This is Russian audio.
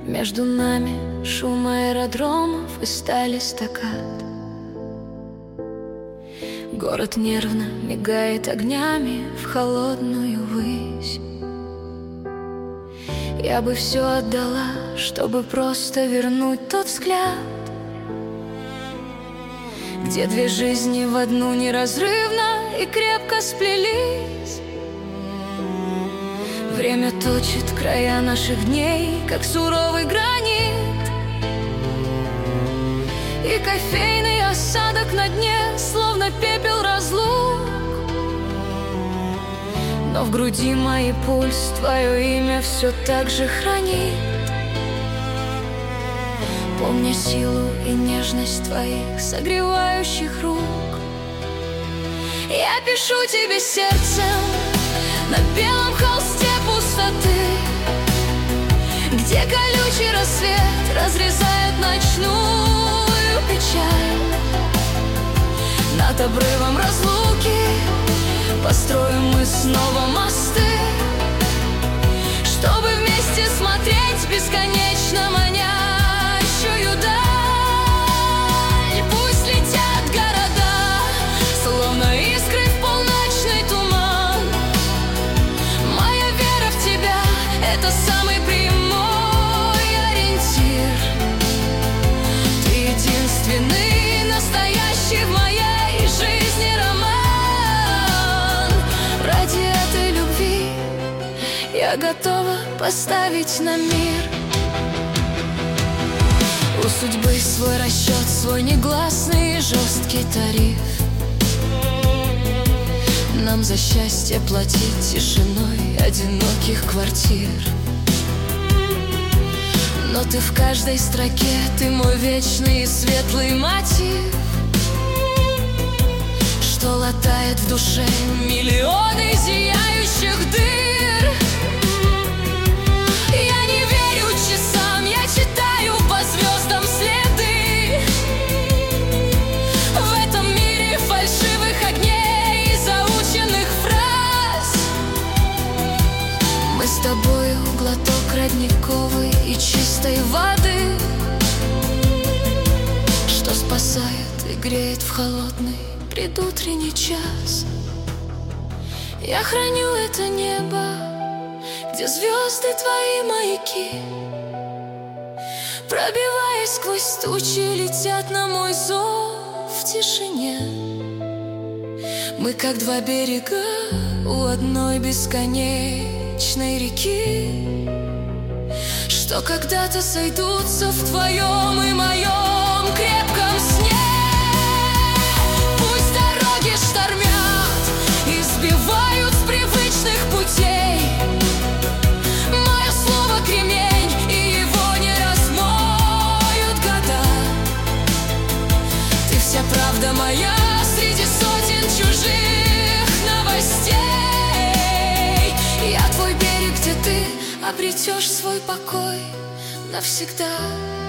Между нами шум аэродромов и стали стаккат. Город нервно мигает огнями в холодную высь. Я бы все отдала, чтобы просто вернуть тот взгляд, где две жизни в одну неразрывно и крепко сплелись. Время точит края наших дней, как суровый гранит, и кофейный осадок на дне, словно пепел разлук. Но в груди моей пульс твое имя все так же хранит, помня силу и нежность твоих согревающих рук. Я пишу тебе сердцем на белом холсте пустоты, где колючий рассвет разрезает ночную печаль. Над обрывом разлуки построим мы снова мосты, чтобы вместе смотреть бесконечно манящую даль. Пусть летят города, словно искры в полночный туман. Моя вера в тебя — это самый прямой ориентир. Ты единственный, настоящий в моей жизни роман. Ради этой любви я готова поставить на мир. У судьбы свой расчет, свой негласный и жесткий тариф. Нам за счастье платить тишиной одиноких квартир. Но ты в каждой строке, ты мой вечный и светлый мотив, что латает в душе миллионы зияющих дыр. Я не верю часам, я читаю по звездам следы. В этом мире фальшивых огней и заученных фраз мы с тобою глоток родниковой и чистой воды, что спасает и греет в холодный предутренний час. Я храню это небо, где звезды твои маяки, пробиваясь сквозь тучи, летят на мой зов в тишине. Мы как два берега у одной бесконечной реки, что когда-то сойдутся в твоем и моем крепком сне. Пусть дороги штормят и сбивают с привычных путей. Мое слово кремень, и его не размоют года. Ты вся правда моя среди сотен чужих новостей. Я твой берег, где ты обретешь свой покой навсегда.